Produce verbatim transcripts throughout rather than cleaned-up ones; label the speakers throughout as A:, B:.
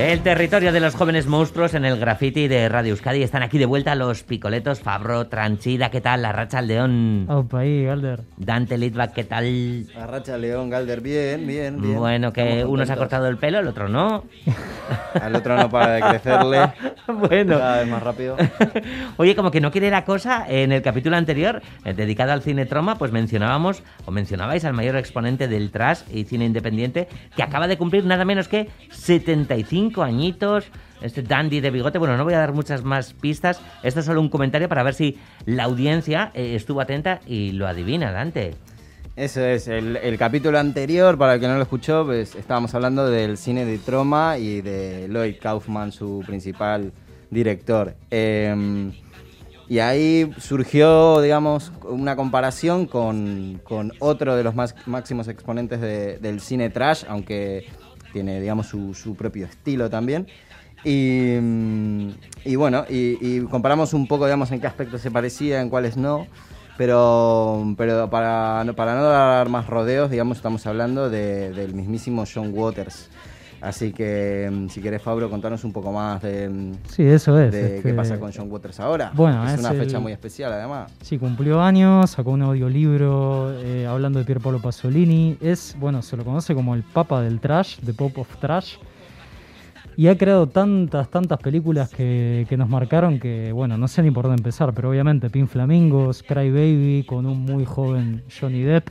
A: El territorio de los jóvenes monstruos en el graffiti de Radio Euskadi. Están aquí de vuelta los picoletos Fabro, Tranchida, ¿qué tal? Arratsaldeon.
B: Aupa ahí, Galder.
A: Dante Litvak, ¿qué tal?
C: Arratsaldeon, Galder, bien, bien, bien.
A: Bueno, que uno se ha cortado el pelo, el otro no.
C: Al otro no para de crecerle.
A: Bueno.
C: Cada vez más rápido.
A: Oye, como que no quiere la cosa, en el capítulo anterior, eh, dedicado al cine troma, pues mencionábamos, o mencionabais al mayor exponente del trash y cine independiente, que acaba de cumplir nada menos que setenta y cinco añitos, este dandy de bigote. Bueno, no voy a dar muchas más pistas, esto es solo un comentario para ver si la audiencia eh, estuvo atenta y lo adivina, Dante.
C: Eso es, el, el capítulo anterior, para el que no lo escuchó, pues estábamos hablando del cine de Troma y de Lloyd Kaufman, su principal director. Eh, y ahí surgió, digamos, una comparación con, con otro de los más, máximos exponentes de, del cine trash, aunque tiene, digamos, su, su propio estilo también. Y, y bueno, y, y comparamos un poco, digamos, en qué aspectos se parecía, en cuáles no. Pero, pero para, para no dar más rodeos, digamos, estamos hablando de, del mismísimo John Waters. Así que, si querés, Fabro, contanos un poco más de,
B: sí, eso es,
C: de
B: este...
C: qué pasa con John Waters ahora.
B: Bueno,
C: es,
B: es
C: una
B: el...
C: fecha muy especial, además.
B: Sí, cumplió años, sacó un audiolibro eh, hablando de Pier Paolo Pasolini. Es, bueno, se lo conoce como el papa del trash, the Pope of Trash. Y ha creado tantas, tantas películas que, que nos marcaron que, bueno, no sé ni por dónde empezar, pero obviamente Pink Flamingos, Cry Baby, con un muy joven Johnny Depp.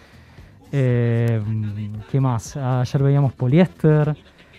B: Eh, ¿Qué más? Ayer veíamos Polyester.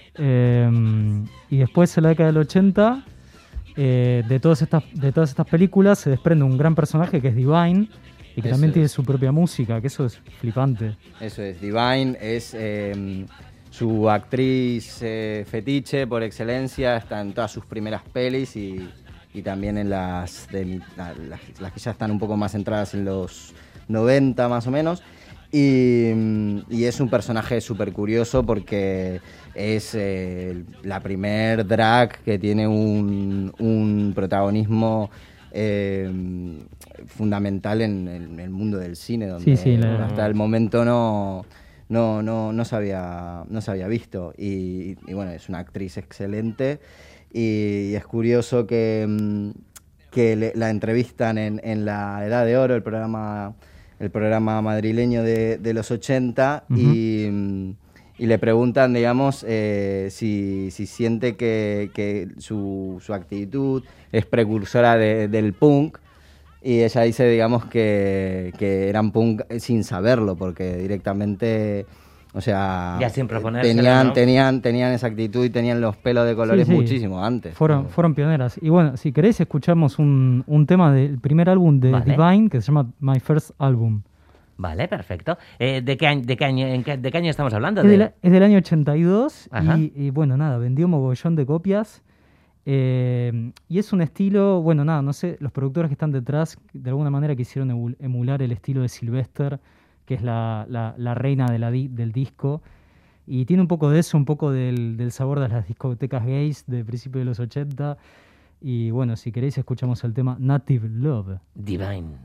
B: Eh, y después, en la década del ochenta, eh, de, todas estas, de todas estas películas se desprende un gran personaje que es Divine y que
C: eso
B: también
C: es.
B: tiene su propia música, que eso es flipante.
C: Eso es, Divine es... Eh, su actriz eh, fetiche por excelencia, está en todas sus primeras pelis y, y también en las, de, las, las que ya están un poco más centradas en los noventa más o menos. Y, y es un personaje súper curioso porque es eh, la primer drag que tiene un, un protagonismo eh, fundamental en, en el mundo del cine, donde
B: sí, sí, la...
C: hasta el momento no... No, no, no se había, no se había visto y, y bueno, es una actriz excelente y, y es curioso que, que le, la entrevistan en, en La Edad de Oro, el programa, el programa madrileño de, de los ochenta. Uh-huh. y, y le preguntan, digamos, eh, si, si siente que, que su, su actitud es precursora de, del punk. Y ella dice, digamos, que, que eran punk sin saberlo, porque directamente, o sea,
A: ya sin proponérselo,
C: tenían,
A: ¿no?
C: tenían, tenían esa actitud y tenían los pelos de colores sí, sí. muchísimo antes.
B: Fueron, fueron pioneras. Y bueno, si queréis escuchamos un, un tema del primer álbum de vale. Divine, que se llama My First Album.
A: Vale, perfecto. Eh, ¿de, qué año, de, qué año, en qué, ¿De qué año estamos hablando?
B: Es,
A: de...
B: de la, es del año ochenta y dos y, y bueno, nada, vendió mogollón de copias. Eh, y es un estilo, bueno, nada, no sé, los productores que están detrás de alguna manera quisieron emular el estilo de Sylvester, que es la, la, la reina de la di, del disco, y tiene un poco de eso, un poco del, del sabor de las discotecas gays de principios de los ochenta. Y bueno, si queréis escuchamos el tema Native Love.
A: Divine.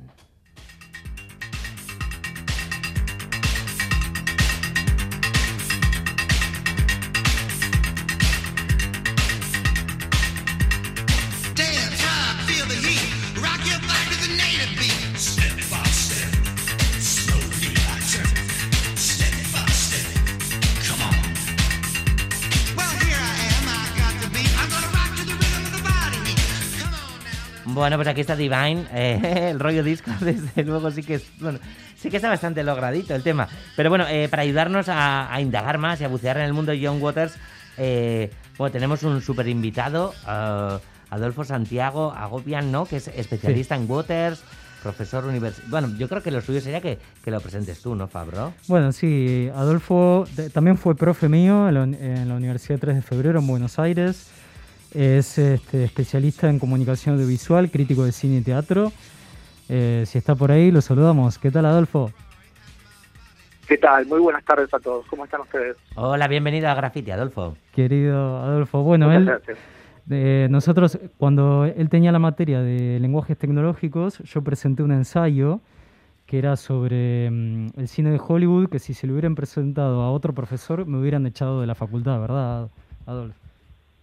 A: Bueno, pues aquí está Divine, eh, el rollo disco, desde luego sí que es, bueno, sí que está bastante logradito el tema. Pero bueno, eh, para ayudarnos a, a indagar más y a bucear en el mundo de John Waters, eh, bueno, tenemos un súper invitado, uh, Adolfo Santiago Agobian, ¿no? Que es especialista sí. en Waters, profesor universitario. Bueno, yo creo que lo suyo sería que, que lo presentes tú, ¿no, Fabro?
B: Bueno, sí, Adolfo de, también fue profe mío en la, en la Universidad tres de febrero en Buenos Aires. Es este, especialista en comunicación audiovisual, crítico de cine y teatro. Eh, si está por ahí, lo saludamos. ¿Qué tal, Adolfo?
D: ¿Qué tal? Muy buenas tardes a todos. ¿Cómo están ustedes?
A: Hola, bienvenido a Graffiti, Adolfo.
B: Querido Adolfo, bueno,
D: Muchas
B: él,
D: gracias.
B: Eh, nosotros, cuando él tenía la materia de lenguajes tecnológicos, yo presenté un ensayo que era sobre um, el cine de Hollywood, que si se lo hubieran presentado a otro profesor me hubieran echado de la facultad, ¿verdad, Adolfo?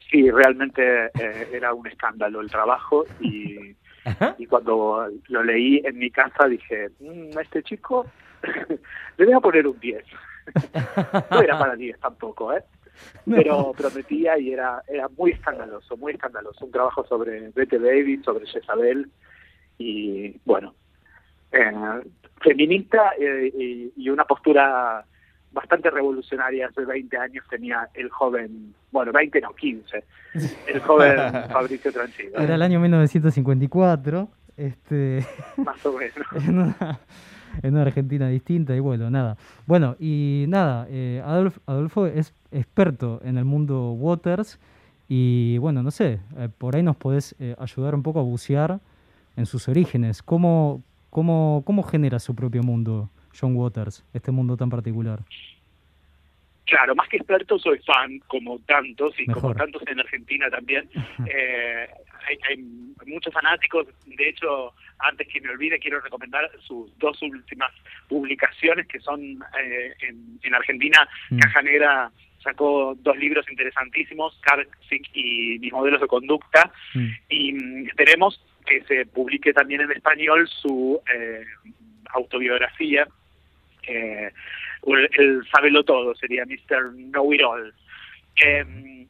D: sí, realmente eh, era un escándalo el trabajo y, y cuando lo leí en mi casa dije, mmm, a este chico le voy a poner un diez. No era para diez tampoco, ¿eh? Pero prometía y era era muy escandaloso, muy escandaloso. Un trabajo sobre Bette Davis, sobre Jezabel y, bueno, eh, feminista eh, y, y una postura bastante revolucionaria. Hace veinte años tenía el joven, bueno, veinte no, quince, el joven Fabricio Tranchino.
B: Era el año mil novecientos cincuenta y cuatro, este,
D: Más o menos.
B: en, una, en una Argentina distinta y bueno, nada. Bueno, y nada, eh, Adolf, Adolfo es experto en el mundo Waters y bueno, no sé, eh, por ahí nos podés eh, ayudar un poco a bucear en sus orígenes. ¿Cómo, cómo, cómo genera su propio mundo John Waters, este mundo tan particular?
D: Claro, más que experto soy fan, como tantos, y
B: Mejor.
D: como tantos en Argentina también. Eh, hay, hay muchos fanáticos. De hecho, antes que me olvide, quiero recomendar sus dos últimas publicaciones, que son eh, en, en Argentina.
B: Mm.
D: Caja Negra sacó dos libros interesantísimos, Karsic y Mis modelos de conducta,
B: Mm.
D: y mm, esperemos que se publique también en español su eh, autobiografía. Eh, el, el sábelo todo, sería mister Know It All. Eh,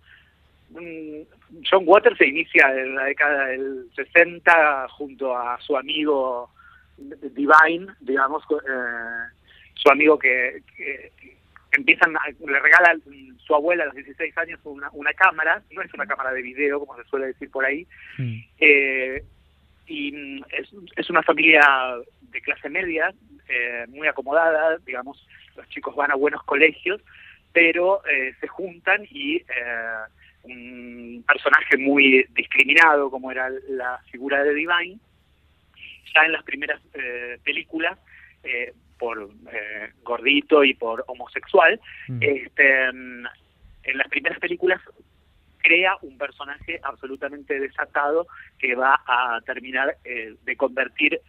D: John Waters se inicia en la década del sesenta junto a su amigo Divine, digamos, eh, su amigo que, que empiezan a, le regala su abuela a los dieciséis años una, una cámara, no es una cámara de video como se suele decir por ahí,
B: Mm.
D: eh, y es, es una familia de clase media, eh, muy acomodada, digamos, los chicos van a buenos colegios, pero eh, se juntan y eh, un personaje muy discriminado como era la figura de Divine, ya en las primeras eh, películas, eh, por eh, gordito y por homosexual,
B: Mm.
D: este, en las primeras películas crea un personaje absolutamente desatado que va a terminar eh, de convertir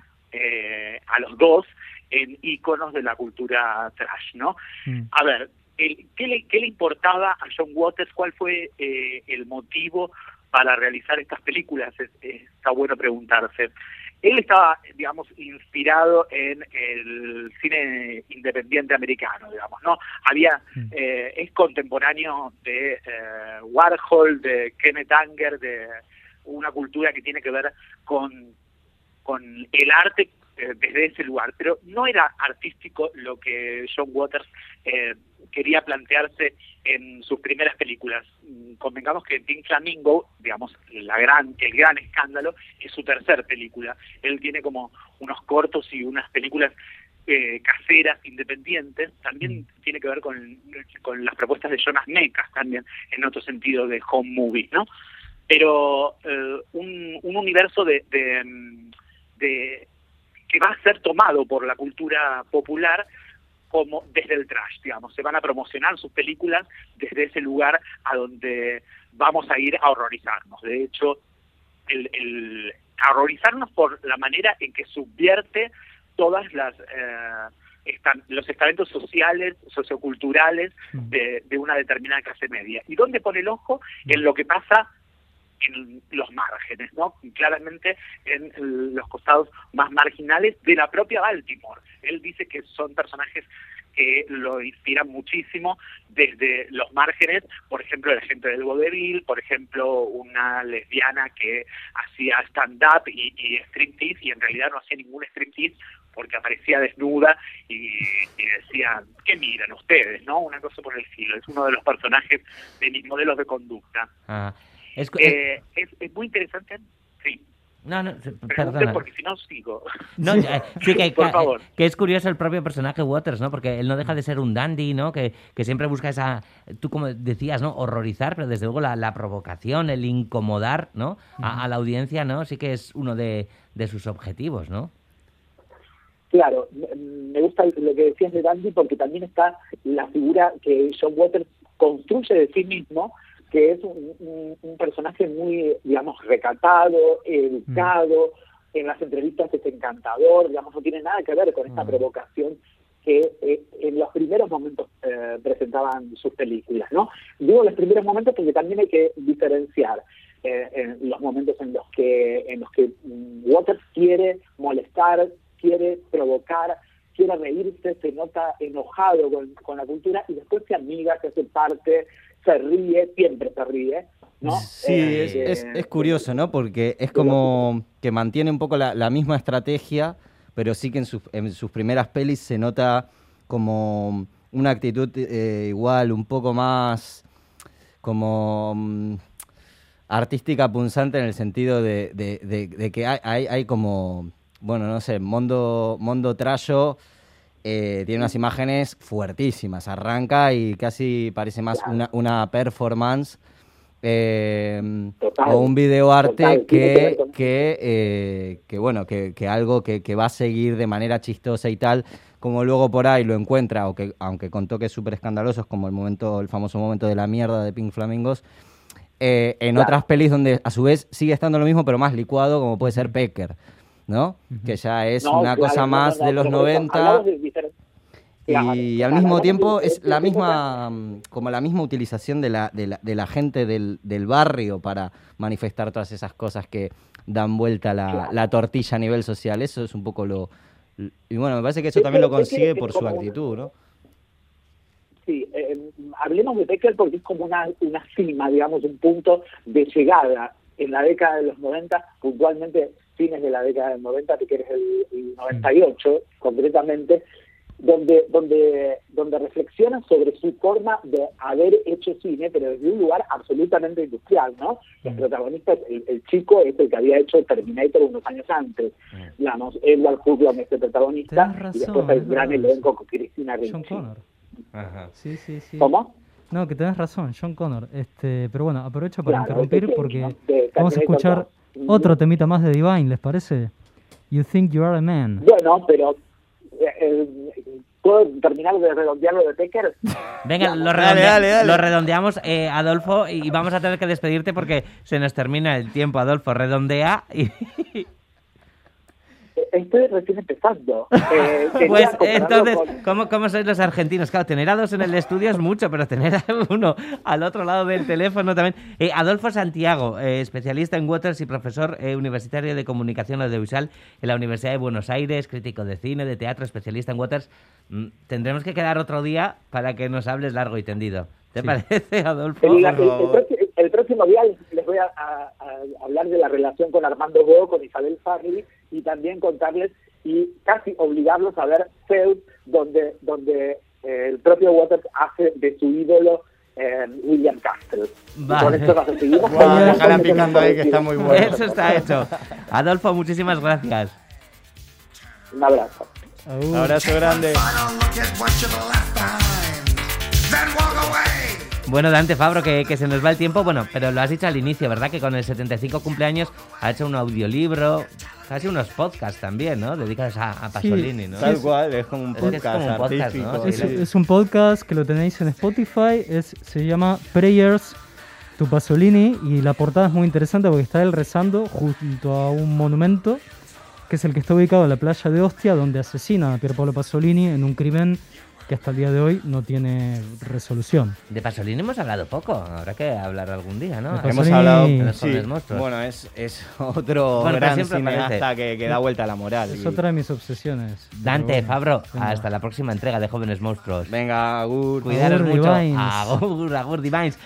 D: eh, a los dos en íconos de la cultura trash, ¿no?
B: Mm.
D: A ver, el, ¿qué, le, ¿qué le importaba a John Waters? ¿Cuál fue eh, el motivo para realizar estas películas? Es, es, está bueno preguntarse. Él estaba, digamos, inspirado en el cine independiente americano, digamos, ¿no? Había, eh, es contemporáneo de eh, Warhol, de Kenneth Anger, de una cultura que tiene que ver con, con el arte eh, desde ese lugar, pero no era artístico lo que John Waters eh, quería plantearse en sus primeras películas. Convengamos que Pink Flamingo, digamos, la gran, el gran escándalo, es su tercer película. Él tiene como unos cortos y unas películas eh, caseras, independientes. También tiene que ver con, con las propuestas de Jonas Mekas, también, en otro sentido de home movies, ¿no? Pero eh, un, un universo de, de, de que va a ser tomado por la cultura popular como desde el trash, digamos. Se van a promocionar sus películas desde ese lugar a donde vamos a ir a horrorizarnos. De hecho, el, el a horrorizarnos por la manera en que subvierte todas las eh, están, los estamentos sociales, socioculturales de, de una determinada clase media. ¿Y dónde pone el ojo? En lo que pasa en los márgenes, ¿no? Claramente en los costados más marginales de la propia Baltimore. Él dice que son personajes que lo inspiran muchísimo desde los márgenes, por ejemplo, la gente del vodevil, por ejemplo, una lesbiana que hacía stand-up y, y striptease, y en realidad no hacía ningún striptease porque aparecía desnuda y, y decía, ¿qué miran ustedes? ¿No? Una cosa por el estilo. Es uno de los personajes de mis modelos de conducta.
A: Ah. Es,
D: eh, es, es muy interesante. Sí.
A: No, no,
D: Pregunten
A: perdona.
D: porque si no sigo.
A: No, eh, sí, que,
D: por
A: que,
D: favor.
A: que es curioso el propio personaje Waters, ¿no? Porque él no deja de ser un dandy, ¿no? Que, que siempre busca esa, tú como decías, ¿no? Horrorizar, pero desde luego la, la provocación, el incomodar, ¿no? A, a la audiencia, ¿no? Sí que es uno de, de sus objetivos, ¿no?
D: Claro, me gusta lo que decías de dandy porque también está la figura que John Waters construye de sí mismo, que es un, un, un personaje muy, digamos, recatado, educado, mm. en las entrevistas es encantador, digamos, no tiene nada que ver con esta mm. provocación que eh, en los primeros momentos eh, presentaban sus películas, ¿no? Digo los primeros momentos porque también hay que diferenciar eh, en los momentos en los que en los que Waters quiere molestar, quiere provocar, quiere reírse, se nota enojado con, con la cultura y después se amiga, se hace parte, se ríe, siempre se ríe, ¿no?
C: Sí,
D: eh,
C: es, es, es curioso, ¿no? Porque es como que mantiene un poco la, la misma estrategia, pero sí que en sus, en sus primeras pelis se nota como una actitud eh, igual, un poco más como um, artística punzante en el sentido de, de, de, de que hay, hay, hay como, bueno, no sé, Mondo, Mondo Trallo eh, tiene unas imágenes fuertísimas, arranca y casi parece más una, una performance eh,
D: Total,
C: o un videoarte
D: total, tiene que ver
C: que,
D: con-
C: que, eh, que bueno, que, que algo que, que va a seguir de manera chistosa y tal, como luego por ahí lo encuentra, o que, aunque con toques súper escandalosos, como el momento, el famoso momento de la mierda de Pink Flamingos, eh, en
D: Claro.
C: otras pelis donde a su vez sigue estando lo mismo, pero más licuado, como puede ser Pecker, ¿no? Que ya es
D: No,
C: una
D: claro,
C: cosa
D: no,
C: más
D: no, no,
C: de los
D: pero por eso,
C: noventa.
D: hablamos de diferen- Claro,
C: Y
D: claro,
C: al mismo
D: hablamos
C: tiempo
D: de
C: es la
D: diferentes
C: misma, mm, como la misma utilización de la, de la, de la gente del, del barrio para manifestar todas esas cosas que dan vuelta la,
D: Claro.
C: la tortilla a nivel social. Eso es un poco lo... Y bueno, me parece que eso
D: Sí,
C: también lo
D: pero es que
C: consigue
D: es
C: por su
D: como-
C: actitud, ¿no?
D: Sí, eh, hablemos de Becker porque es como una, una cima, digamos, un punto de llegada en la década de los noventa, puntualmente fines de la década del noventa, que es el, el noventa y ocho, concretamente, donde, donde, donde reflexiona sobre su forma de haber hecho cine, pero desde un lugar absolutamente industrial, ¿no? Los protagonistas, el, el chico es el que había hecho Terminator unos años antes, digamos, Edward Furlong es el protagonista,
B: Tenés
D: y después
B: razón,
D: hay
B: es
D: un gran
B: verdad
D: elenco con Cristina
B: John
D: Ricci.
B: Connor.
A: Ajá.
B: Sí, sí, sí.
D: ¿Cómo?
B: No, que tenés razón, John Connor. Este, pero bueno, aprovecho para
D: Claro,
B: interrumpir
D: ese que,
B: porque
D: ¿no? De
B: vamos a
D: Terminator
B: escuchar
D: dos.
B: otro temita más de Divine, ¿les parece? You Think You Are a Man.
D: Bueno, pero eh, eh, ¿puedo terminar de redondearlo de Becker?
A: Venga,
D: Digamos,
A: lo,
C: Dale,
A: redondea-
C: dale, dale.
A: lo redondeamos, eh, Adolfo, y vamos a tener que despedirte porque se nos termina el tiempo, Adolfo. Redondea y...
D: Estoy recién empezando. Eh, quería
A: Pues
D: compararlo
A: entonces,
D: con-
A: ¿cómo, ¿cómo sois los argentinos? Claro, tener a dos en el estudio es mucho, pero tener a uno al otro lado del teléfono también. Eh, Adolfo Santiago, eh, especialista en Waters y profesor eh, universitario de comunicación audiovisual en la Universidad de Buenos Aires, crítico de cine, de teatro, especialista en Waters. Mm, tendremos que quedar otro día para que nos hables largo y tendido. ¿Te
B: Sí.
A: parece, Adolfo?
D: el, el-
C: por
D: el
C: favor.
D: próximo, el próximo día les voy a, a- a hablar de la relación con Armando Bo, con Isabel Farri, y también contarles y casi obligarlos a ver Zeus, donde, donde eh, el propio Waters hace de su ídolo eh, William Castle. Y
A: Vale.
D: con esto nos despedimos.
C: Guau,
D: Con-
C: déjala
D: con-
C: picando ahí, que está muy bueno.
A: Eso está hecho. Adolfo, muchísimas gracias.
D: Un abrazo.
B: Agur.
C: Abrazo grande.
A: Bueno, Dante Fabro, que, que se nos va el tiempo, bueno, pero lo has dicho al inicio, ¿verdad? Que con el setenta y cinco cumpleaños ha hecho un audiolibro, casi unos podcasts también, ¿no? Dedicados a, a Pasolini, ¿no?
C: Tal cual, es como un
A: Es que es
C: podcast
A: como un podcast,
C: artístico.
A: ¿no?
B: Es,
A: Sí,
B: es un podcast que lo tenéis en Spotify, es, se llama Prayers to Pasolini y la portada es muy interesante porque está él rezando junto a un monumento que es el que está ubicado en la playa de Ostia, donde asesina a Pierpaolo Pasolini en un crimen que hasta el día de hoy no tiene resolución.
A: De Pasolini hemos hablado poco, habrá que hablar algún día, ¿no?
B: De
C: Hemos
B: Pasolini-
C: hablado,
B: De
A: los
C: sí,
A: jóvenes monstruos.
C: bueno, es, es otro
A: Bueno, pero
C: gran
A: siempre
C: cineasta que, que da vuelta a la moral.
B: Es
C: y-
B: otra de mis obsesiones. Pero
A: Dante
B: bueno,
A: Fabro,
B: venga.
A: hasta la próxima entrega de Jóvenes Monstruos.
C: Venga, Agur.
A: Cuidaros
B: Agur,
A: mucho.
B: Divines.
A: Agur, agur, Divines.